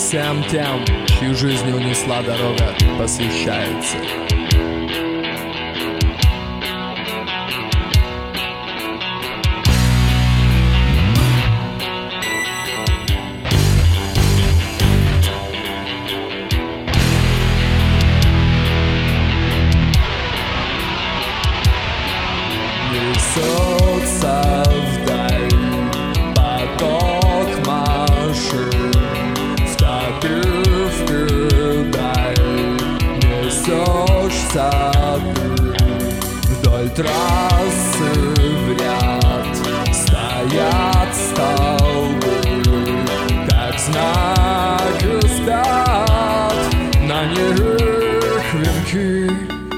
всем тем, чью жизнь унесла дорога, посвящается. Несется вдаль поток машин, втопив даль, несешься ты вдоль трассы в ряд, стоят столбы, как знаки спят на них венки.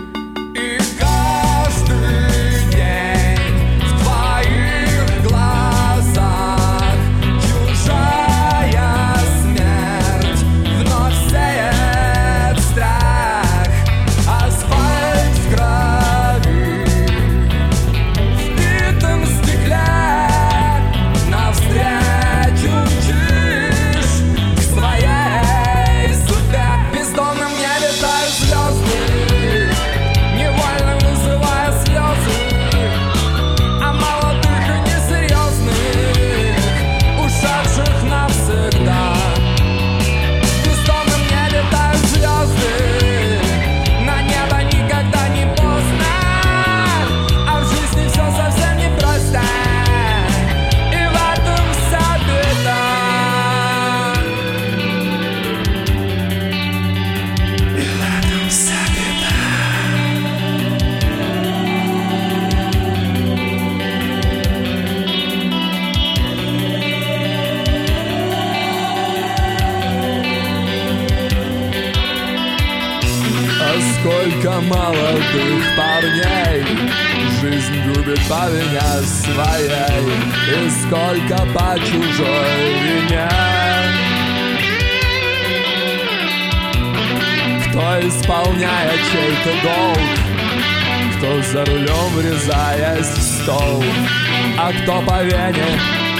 Сколько молодых парней жизнь губит по вине своей, и сколько по чужой вине. Кто исполняет чей-то долг, кто за рулем врезаясь в стол, а кто по вене